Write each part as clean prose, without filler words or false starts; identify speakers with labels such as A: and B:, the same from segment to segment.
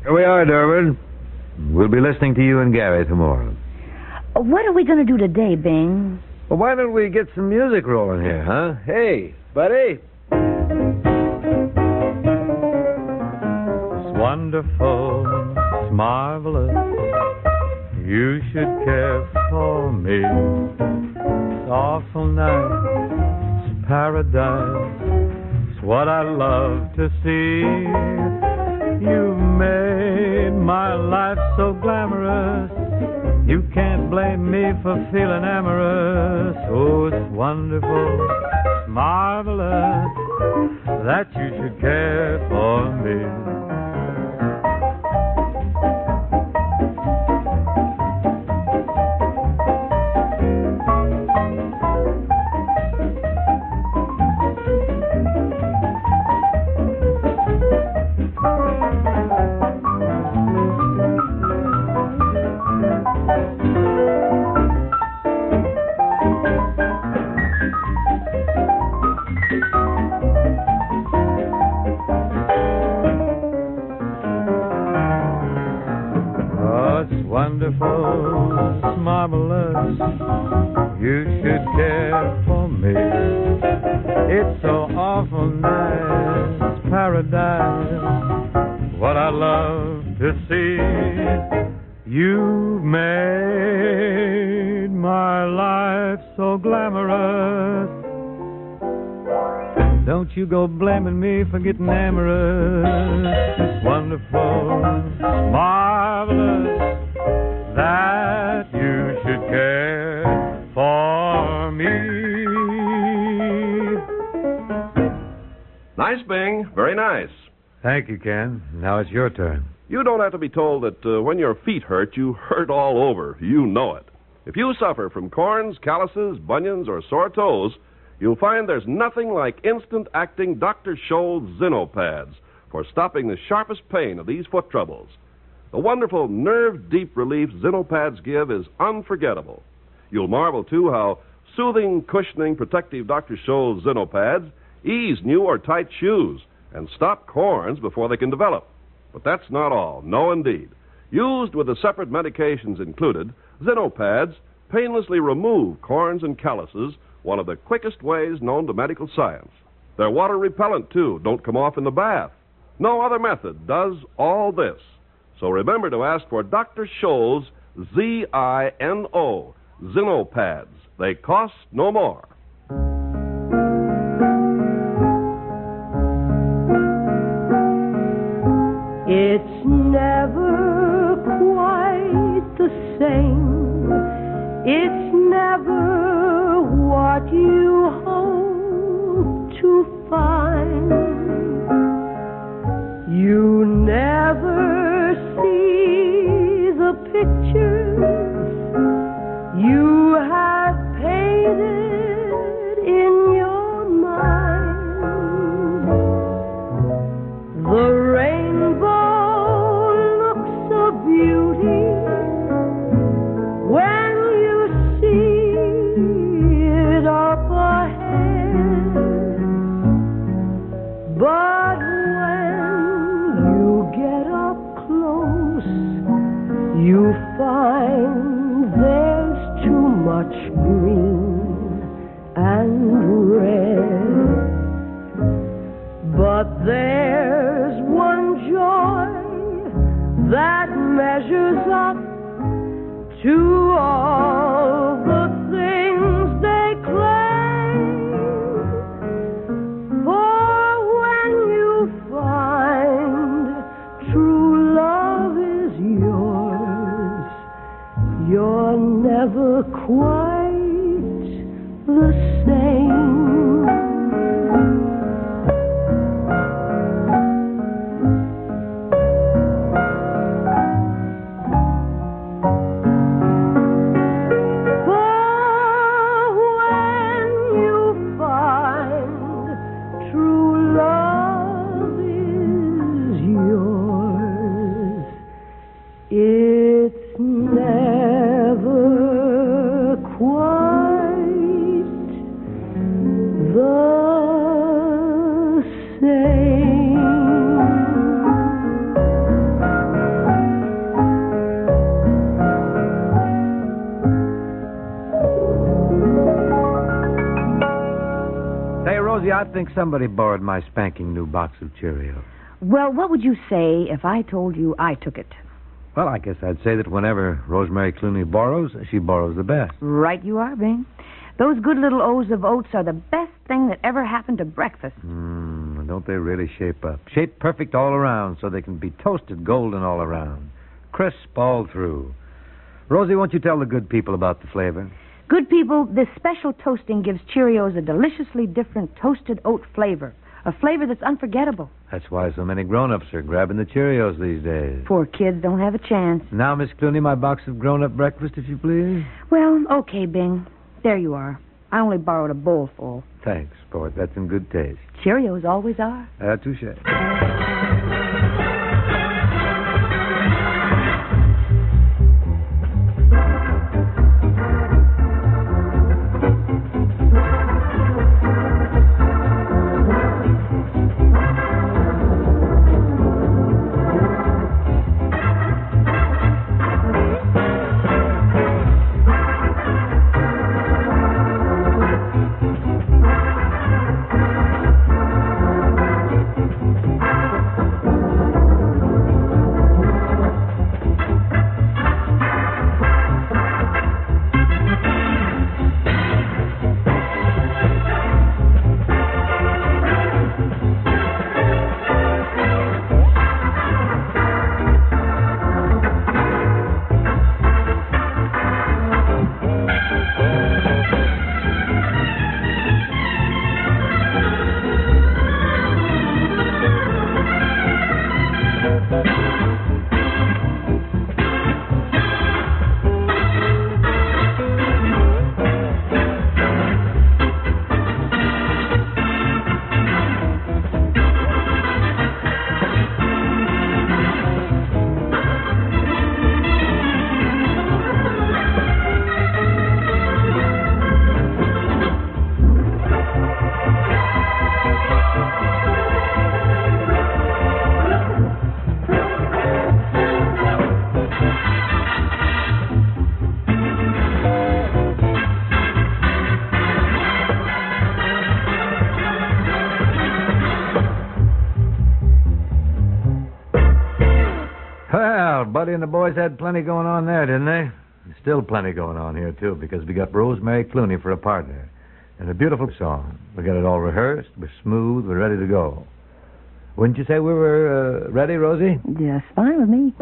A: Here we are, Durbin. We'll be listening to you and Gary tomorrow.
B: What are we going to do today, Bing?
A: Well, why don't we get some music rolling here, huh? Hey, buddy.
C: It's wonderful, it's marvelous. You should care for me. It's awful nice, it's paradise. It's what I love to see. You've made my life so glamorous. You can't blame me for feeling amorous. Oh, it's wonderful, it's marvelous that you should care for me. Wonderful, it's marvelous, you should care for me. It's so awful nice, paradise, what I love to see. You've made my life so glamorous. Don't you go blaming me for getting amorous. It's wonderful, it's marvelous that you should care for me.
D: Nice, Bing. Very nice.
A: Thank you, Ken. Now it's your turn.
D: You don't have to be told that when your feet hurt, you hurt all over. You know it. If you suffer from corns, calluses, bunions, or sore toes, you'll find there's nothing like instant-acting Dr. Scholl's Zinopads for stopping the sharpest pain of these foot troubles. The wonderful nerve-deep relief Zinopads give is unforgettable. You'll marvel, too, how soothing, cushioning, protective Dr. Scholl's Zinopads ease new or tight shoes and stop corns before they can develop. But that's not all. No, indeed. Used with the separate medications included, Zinopads painlessly remove corns and calluses, one of the quickest ways known to medical science. They're water repellent, too. Don't come off in the bath. No other method does all this. So remember to ask for Dr. Scholl's Z-I-N-O, Zinopads. They cost no more.
E: It's never quite the same. It's never what you hope to find. You never see the pictures you have painted in your mind. The rainbow looks a beauty when you see it up ahead, but you find there's too much green and red. But there's one joy that measures up to all the things they claim. For when you find true love is yours, you're never quite the same.
A: think somebody borrowed my spanking new box of Cheerios.
B: Well, what would you say if I told you I took it?
A: Well, I guess I'd say that whenever Rosemary Clooney borrows, she borrows the best.
B: Right you are, Bing. Those good little O's of oats are the best thing that ever happened to breakfast.
A: Don't they really shape up? Shape perfect all around so they can be toasted golden all around. Crisp all through. Rosie, won't you tell the good people about the flavor?
B: Good people, this special toasting gives Cheerios a deliciously different toasted oat flavor. A flavor that's unforgettable.
A: That's why so many grown-ups are grabbing the Cheerios these days.
B: Poor kids don't have a chance.
A: Now, Miss Clooney, my box of grown-up breakfast, if you please.
B: Well, okay, Bing. There you are. I only borrowed a bowl full.
A: Thanks, sport. That's in good taste.
B: Cheerios always are.
A: Touche. Well, Buddy and the boys had plenty going on there, didn't they? Still plenty going on here, too, because we got Rosemary Clooney for a partner. And a beautiful song. We got it all rehearsed. We're smooth. We're ready to go. Wouldn't you say we were ready, Rosie?
B: Just fine with me.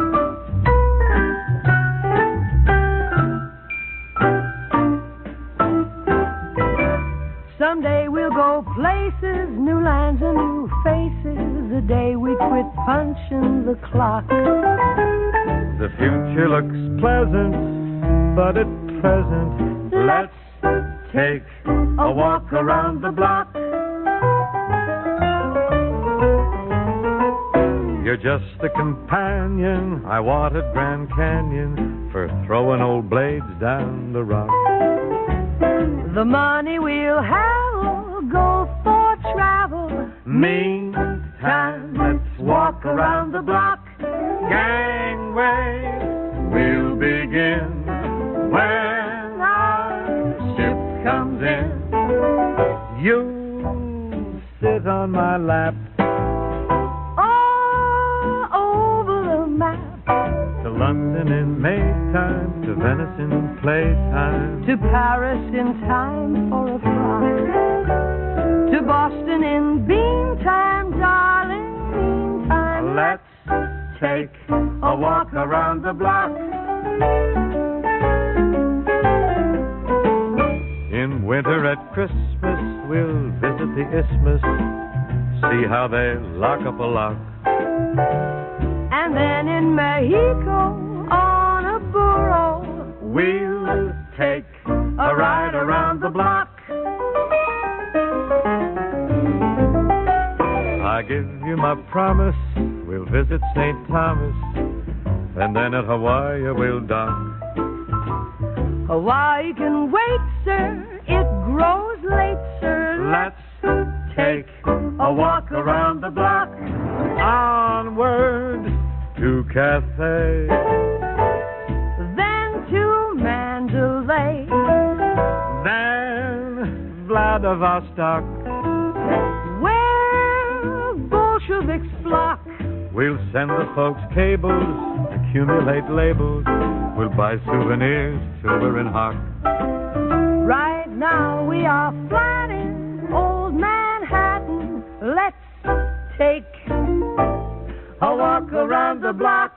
E: Someday we'll go places, new lands and new faces, the day we quit punching the clock.
C: The future looks pleasant, but at present, let's take a walk around the block. You're just a companion. I want a Grand Canyon for throwing old blades down the rock.
E: The money we'll have will go for travel.
C: Meantime, let's walk around the block. Gangway, we'll begin when our ship comes in. You sit on my lap.
E: Over the map.
C: To London in Maytime, to Venice in playtime,
E: To Paris in time for a fly. To Boston in bean time, darling, meantime.
C: let's take a walk around the block. In winter at Christmas, we'll visit the Isthmus, see how they lock up a lock.
E: And then in Mexico, on a burro,
C: We'll take a ride around the block. I give you my promise, we'll visit St. Thomas, and then at Hawaii we'll dock.
E: Hawaii can wait, sir, it grows late, sir.
C: Let's take a walk around the block. Onward to Cathay,
E: Then to Mandalay,
C: then Vladivostok,
E: Bolsheviks flock.
C: We'll send the folks cables, accumulate labels. We'll buy souvenirs till we're in hock.
E: Right now we are planning old Manhattan. Let's take a walk around the block.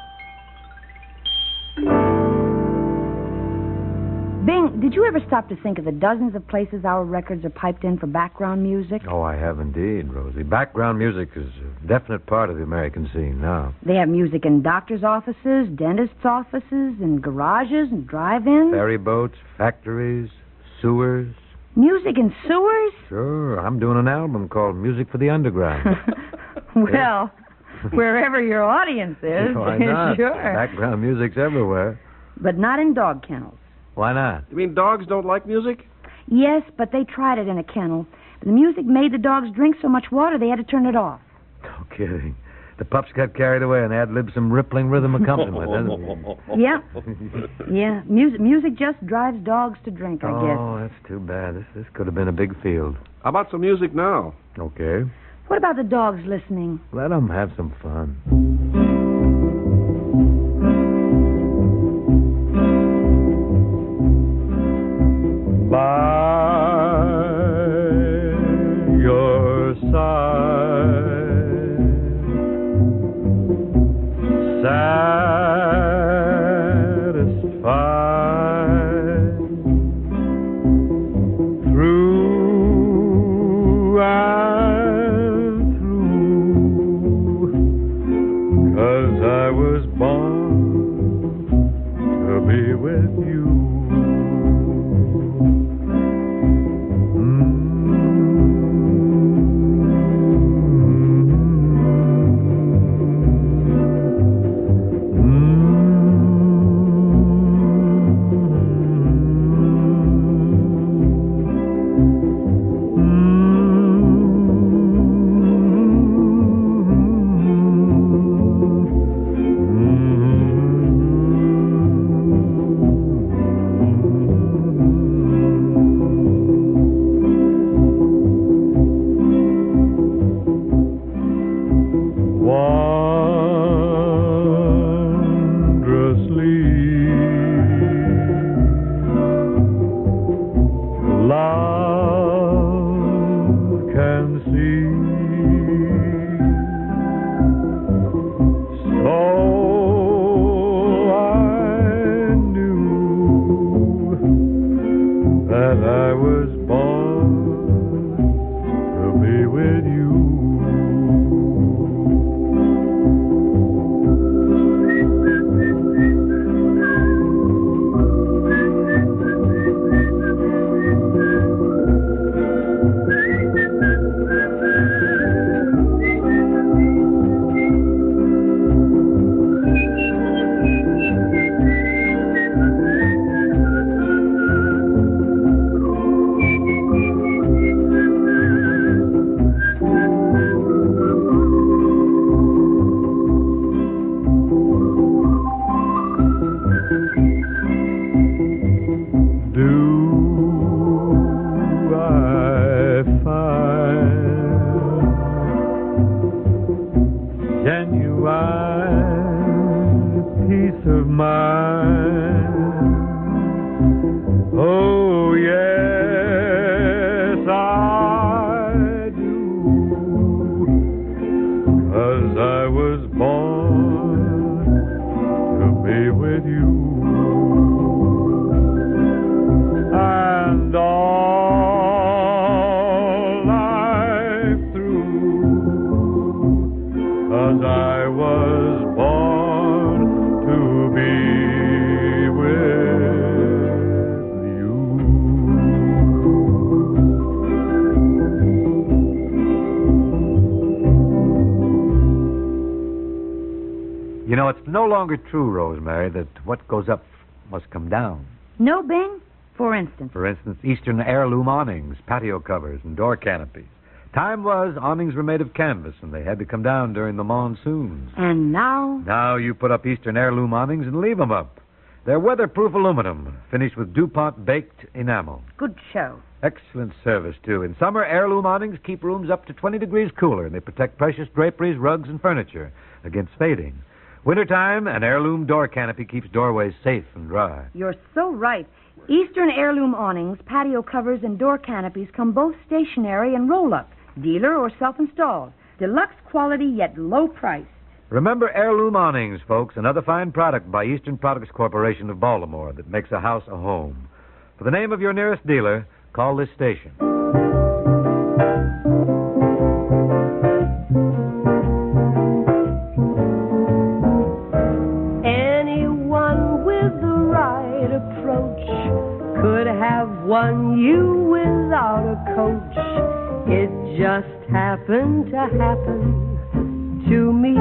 B: Bing, did you ever stop to think of the dozens of places our records are piped in for background music?
A: Oh, I have indeed, Rosie. Background music is a definite part of the American scene now.
B: They have music in doctors' offices, dentists' offices, and garages and drive-ins.
A: Ferry boats, factories, sewers.
B: Music in sewers?
A: Sure, I'm doing an album called Music for the Underground.
B: Well, wherever your audience is.
A: Why not?
B: Sure.
A: Background music's everywhere.
B: But not in dog kennels.
A: Why not?
D: You mean dogs don't like music?
B: Yes, but they tried it in a kennel. The music made the dogs drink so much water they had to turn it off.
A: No kidding. The pups got carried away and ad-libbed some rippling rhythm accompaniment.
B: Yeah. Yeah. Music just drives dogs to drink, I guess.
A: Oh, that's too bad. This could have been a big field.
D: How about some music now?
A: Okay.
B: What about the dogs listening?
A: Let them have some fun.
C: By your side, satisfied through and through, 'cause I was born to be with you. Oh, yes, I do, 'cause I was born to be with you, and all life through, 'cause I was born to be with you.
A: You know, it's no longer true, Rosemary, that what goes up must come down.
B: No, Bing? For instance.
A: For instance, Eastern heirloom awnings, patio covers, and door canopies. Time was, awnings were made of canvas, and they had to come down during the monsoons.
B: And now?
A: Now you put up Eastern heirloom awnings and leave them up. They're weatherproof aluminum, finished with DuPont baked enamel.
B: Good show.
A: Excellent service, too. In summer, heirloom awnings keep rooms up to 20 degrees cooler, and they protect precious draperies, rugs, and furniture against fading. Wintertime, an heirloom door canopy keeps doorways safe and dry.
B: You're so right. Eastern heirloom awnings, patio covers, and door canopies come both stationary and roll-up, dealer or self-installed. Deluxe quality, yet low price.
A: Remember heirloom awnings, folks, another fine product by Eastern Products Corporation of Baltimore that makes a house a home. For the name of your nearest dealer, call this station.
E: Anyone with the right approach could have won you without a coach. It just happened to happen to me.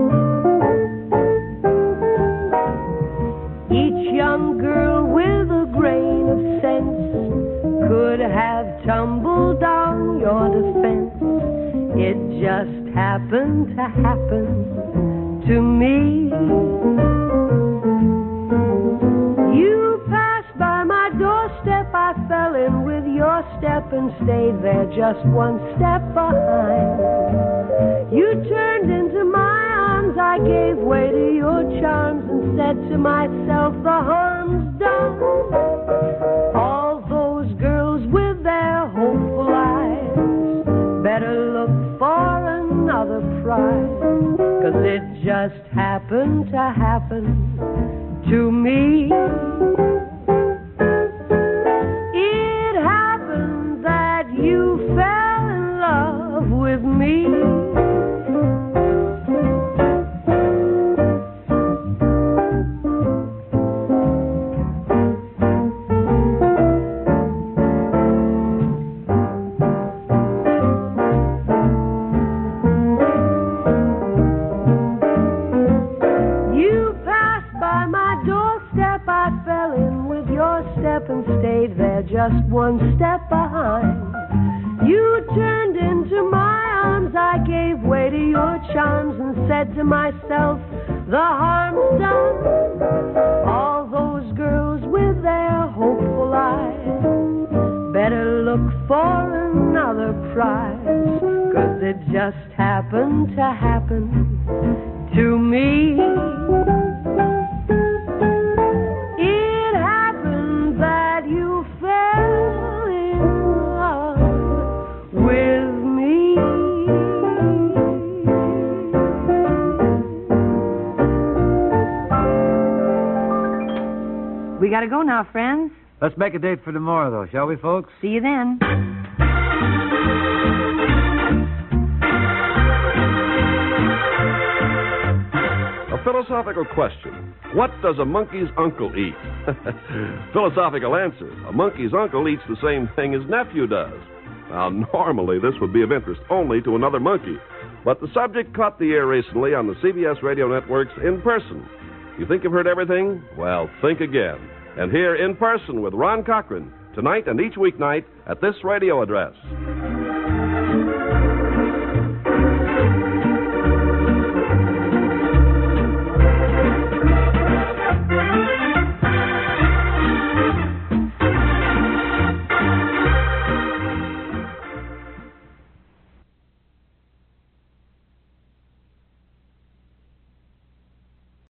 E: Each young girl with a grain of sense could have tumbled down your defense. It just happened to happen to me. You passed by my doorstep, I fell in with your step and stayed there just one step behind. You turned into my arms, I gave way to your charms and said to myself, the harm's done. All those girls with their hopeful eyes better look for another prize, 'cause it just happened to happen to me. It happened that you fell in love with me. And stayed there just one step behind. You turned into my arms, I gave way to your charms and said to myself, the harm's done. All those girls with their hopeful eyes better look for another prize, 'cause it just happened to happen to me.
B: We gotta go now, friends.
A: Let's make a date for tomorrow, though, shall we, folks?
B: See you then.
D: A philosophical question. What does a monkey's uncle eat? Philosophical answer. A monkey's uncle eats the same thing his nephew does. Now, normally this would be of interest only to another monkey, but the subject caught the ear recently on the CBS radio networks In Person. You think you've heard everything? Well, think again. And hear In Person with Ron Cochran, tonight and each weeknight at this radio address.